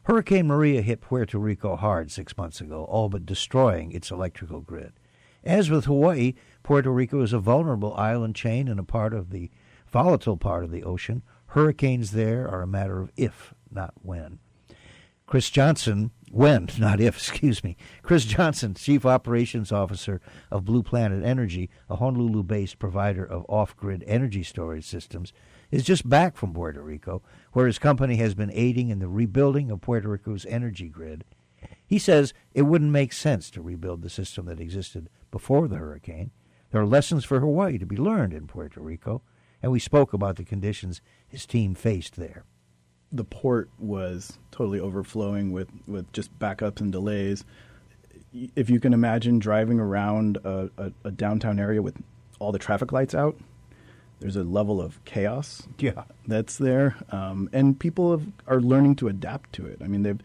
Hurricane Maria hit Puerto Rico hard 6 months ago, all but destroying its electrical grid. As with Hawaii, Puerto Rico is a vulnerable island chain and a part of the volatile part of the ocean. Hurricanes there are a matter of if, not when. Chris Johnson, Chris Johnson, Chief Operations Officer of Blue Planet Energy, a Honolulu-based provider of off-grid energy storage systems, is just back from Puerto Rico, where his company has been aiding in the rebuilding of Puerto Rico's energy grid. He says it wouldn't make sense to rebuild the system that existed before the hurricane. There are lessons for Hawaii to be learned in Puerto Rico, and we spoke about the conditions his team faced there. The port was totally overflowing with just backups and delays. If you can imagine driving around a downtown area with all the traffic lights out, there's a level of chaos that's there. And people are learning to adapt to it. I mean,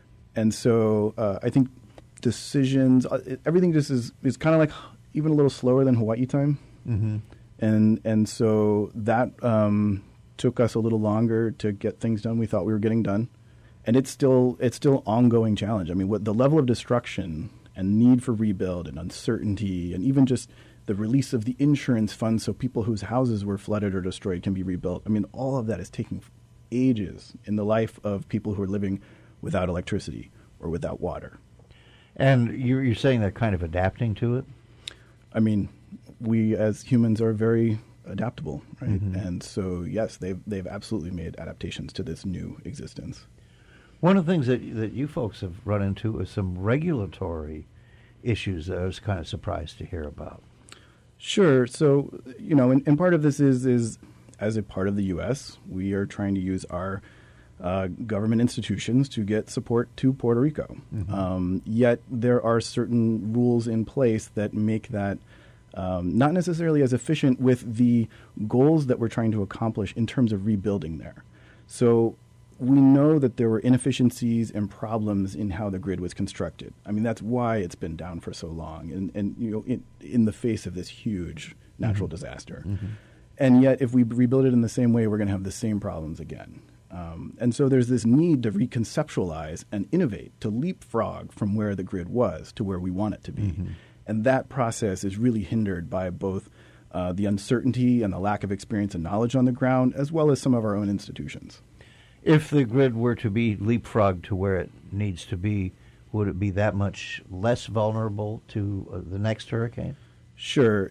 I think decisions, everything just is kind of like even a little slower than Hawaii time. Mm-hmm. And so that took us a little longer to get things done. We thought we were getting done, and it's still ongoing challenge. I mean, what the level of destruction and need for rebuild and uncertainty, and even just the release of the insurance funds so people whose houses were flooded or destroyed can be rebuilt. I mean, all of that is taking ages in the life of people who are living without electricity or without water. And you're saying they're kind of adapting to it? I mean, we as humans are very adaptable, right? Mm-hmm. And so, yes, they've absolutely made adaptations to this new existence. One of the things that you folks have run into is some regulatory issues that I was kind of surprised to hear about. Sure. So, and part of this is as a part of the U.S., we are trying to use our government institutions to get support to Puerto Rico. Mm-hmm. Yet there are certain rules in place that make that not necessarily as efficient with the goals that we're trying to accomplish in terms of rebuilding there. So we know that there were inefficiencies and problems in how the grid was constructed. I mean, that's why it's been down for so long, and in the face of this huge natural mm-hmm. disaster. Mm-hmm. And yet, if we rebuild it in the same way, we're going to have the same problems again. And so there's this need to reconceptualize and innovate, to leapfrog from where the grid was to where we want it to be. Mm-hmm. And that process is really hindered by both the uncertainty and the lack of experience and knowledge on the ground, as well as some of our own institutions. If the grid were to be leapfrogged to where it needs to be, would it be that much less vulnerable to the next hurricane? Sure.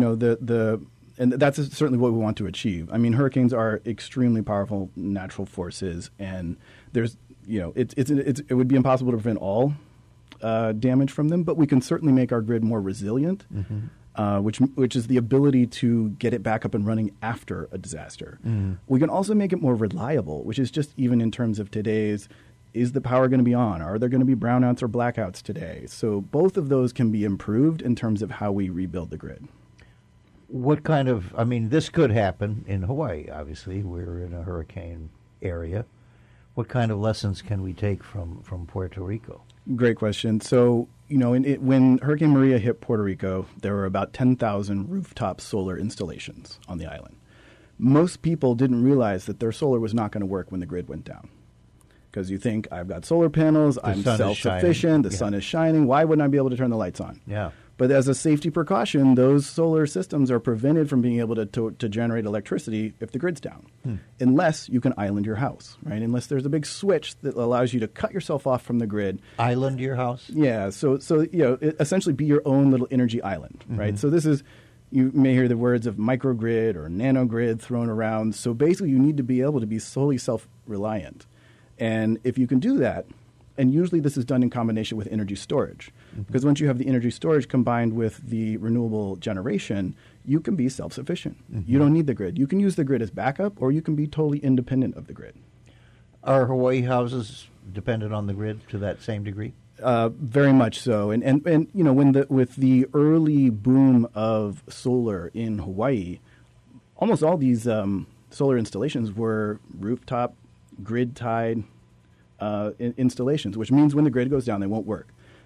And that's certainly what we want to achieve. I mean, hurricanes are extremely powerful natural forces, and there's, it would be impossible to prevent all damage from them, but we can certainly make our grid more resilient, mm-hmm. Which is the ability to get it back up and running after a disaster. Mm-hmm. We can also make it more reliable, which is just even in terms of today's, is the power going to be on? Are there going to be brownouts or blackouts today? So both of those can be improved in terms of how we rebuild the grid. What kind of, this could happen in Hawaii, obviously. We're in a hurricane area. What kind of lessons can we take from Puerto Rico? Great question. So, when Hurricane Maria hit Puerto Rico, there were about 10,000 rooftop solar installations on the island. Most people didn't realize that their solar was not going to work when the grid went down. Because you think, I've got solar panels, I'm self-sufficient, the sun is shining, why wouldn't I be able to turn the lights on? Yeah. But as a safety precaution, those solar systems are prevented from being able to generate electricity if the grid's down, unless you can island your house, right? Unless there's a big switch that allows you to cut yourself off from the grid. Island your house? Yeah. So essentially be your own little energy island, right? So this is, you may hear the words of microgrid or nanogrid thrown around. So basically you need to be able to be solely self-reliant. And if you can do that, and usually this is done in combination with energy storage, because once you have the energy storage combined with the renewable generation, you can be self-sufficient. You don't need the grid. You can use the grid as backup, or you can be totally independent of the grid. Are Hawaii houses dependent on the grid to that same degree? Very much so. And with the early boom of solar in Hawaii, almost all these solar installations were rooftop, grid-tied installations, which means when the grid goes down, they won't work.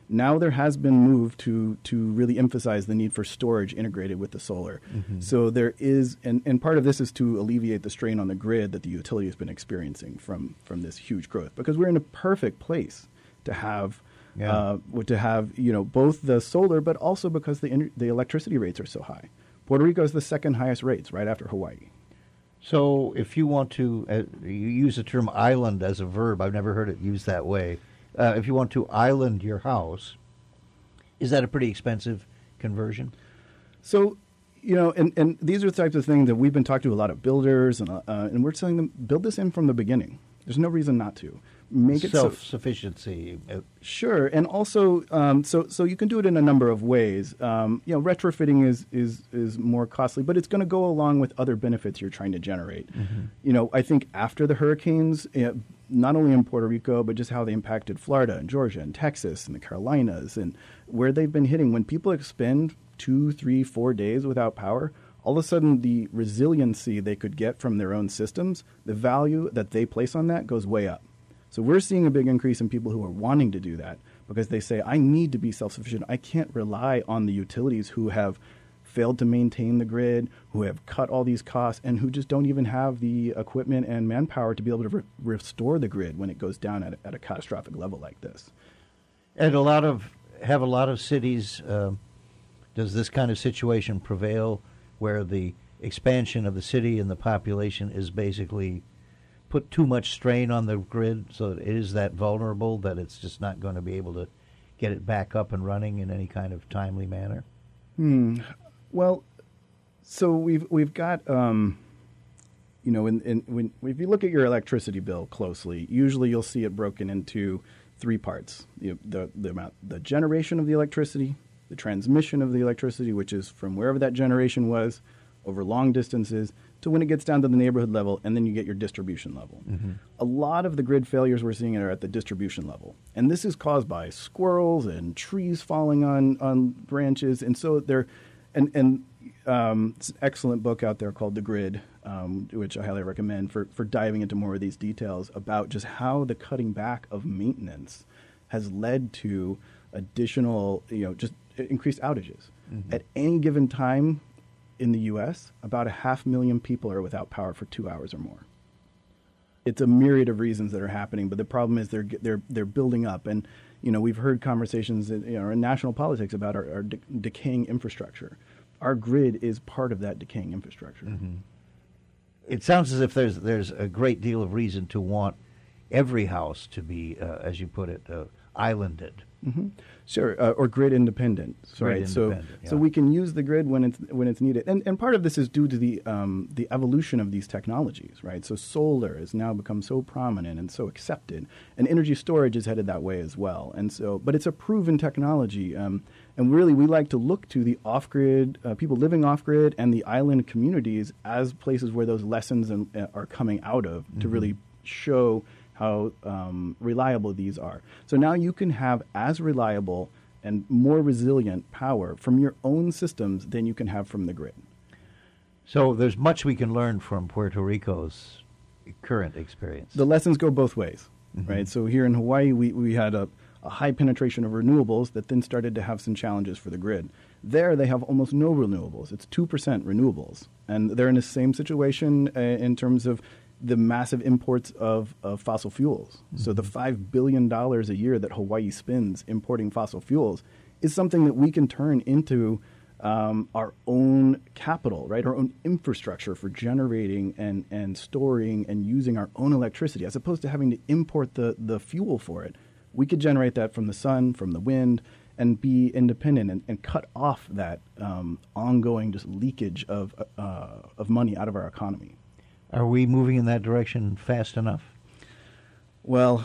Now there has been moved to really emphasize the need for storage integrated with the solar. So there is, and part of this is to alleviate the strain on the grid that the utility has been experiencing from this huge growth, because we're in a perfect place to have both the solar, but also because the electricity rates are so high. Puerto Rico is the second highest rates, right after Hawaii. So if you want to, you use the term island as a verb. I've never heard it used that way. If you want to island your house, is that a pretty expensive conversion? So, and these are the types of things that we've been talking to a lot of builders, and we're telling them, build this in from the beginning. There's no reason not to. Make it self-sufficiency. Sure, and also, so you can do it in a number of ways. Retrofitting is more costly, but it's going to go along with other benefits you're trying to generate. I think after the hurricanes, not only in Puerto Rico, but just how they impacted Florida and Georgia and Texas and the Carolinas, and where they've been hitting, when people spend 2, 3, 4 days without power, all of a sudden the resiliency they could get from their own systems, the value that they place on that goes way up. So we're seeing a big increase in people who are wanting to do that because they say, I need to be self-sufficient. I can't rely on the utilities who have failed to maintain the grid, who have cut all these costs, and who just don't even have the equipment and manpower to be able to restore the grid when it goes down at a catastrophic level like this. And a lot of cities, does this kind of situation prevail where the expansion of the city and the population is basically put too much strain on the grid, so it is that vulnerable that it's just not going to be able to get it back up and running in any kind of timely manner? Well, so we've got when if you look at your electricity bill closely, usually you'll see it broken into 3 parts: the generation of the electricity, the transmission of the electricity, which is from wherever that generation was over long distances, to when it gets down to the neighborhood level, and then you get your distribution level. A lot of the grid failures we're seeing are at the distribution level. And this is caused by squirrels and trees falling on branches. And so it's an excellent book out there called The Grid, which I highly recommend for diving into more of these details about just how the cutting back of maintenance has led to additional, just increased outages. At any given time, in the U.S., about 500,000 people are without power for 2 hours or more. It's a myriad of reasons that are happening, but the problem is they're building up. And we've heard conversations in national politics about our decaying infrastructure. Our grid is part of that decaying infrastructure. It sounds as if there's a great deal of reason to want every house to be, as you put it, islanded. Sure, or grid independent. So we can use the grid when it's needed, and part of this is due to the evolution of these technologies, right? So solar has now become so prominent and so accepted, and energy storage is headed that way as well. And so, but it's a proven technology, and really we like to look to the off-grid people living off-grid and the island communities as places where those lessons are coming out of to really show how reliable these are. So now you can have as reliable and more resilient power from your own systems than you can have from the grid. So there's much we can learn from Puerto Rico's current experience. The lessons go both ways, right? So here in Hawaii, we had a high penetration of renewables that then started to have some challenges for the grid. There, they have almost no renewables. It's 2% renewables. And they're in the same situation in terms of the massive imports of fossil fuels. So the $5 billion a year that Hawaii spends importing fossil fuels is something that we can turn into our own capital, right? Our own infrastructure for generating and storing and using our own electricity, as opposed to having to import the fuel for it. We could generate that from the sun, from the wind, and be independent and cut off that ongoing just leakage of money out of our economy. Are we moving in that direction fast enough? Well,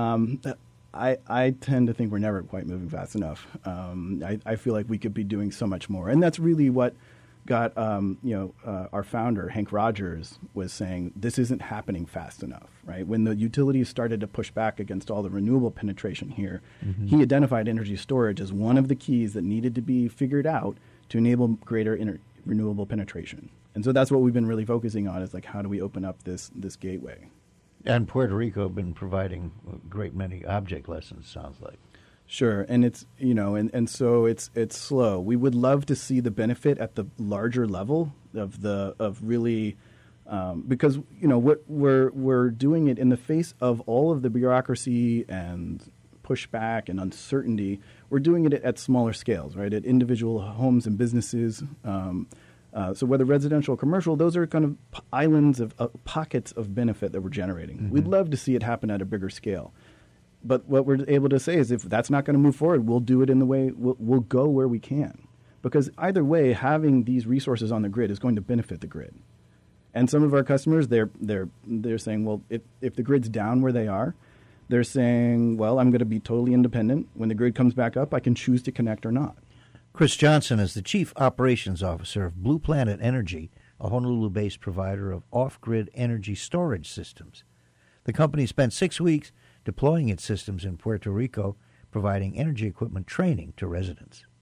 I tend to think we're never quite moving fast enough. I feel like we could be doing so much more. And that's really what got, our founder, Hank Rogers, was saying, this isn't happening fast enough, right? When the utilities started to push back against all the renewable penetration here, he identified energy storage as one of the keys that needed to be figured out to enable greater renewable penetration. And so that's what we've been really focusing on, is like, how do we open up this gateway? And Puerto Rico have been providing a great many object lessons, sounds like. Sure, and it's and so it's slow. We would love to see the benefit at the larger level of really because what we're doing it in the face of all of the bureaucracy and pushback and uncertainty. We're doing it at smaller scales, right? At individual homes and businesses. So whether residential or commercial, those are kind of islands of pockets of benefit that we're generating. Mm-hmm. We'd love to see it happen at a bigger scale. But what we're able to say is if that's not going to move forward, we'll do it in the way we'll go where we can. Because either way, having these resources on the grid is going to benefit the grid. And some of our customers, they're saying, well, if the grid's down where they are, they're saying, well, I'm going to be totally independent. When the grid comes back up, I can choose to connect or not. Chris Johnson is the Chief Operations Officer of Blue Planet Energy, a Honolulu-based provider of off-grid energy storage systems. The company spent 6 weeks deploying its systems in Puerto Rico, providing energy equipment training to residents.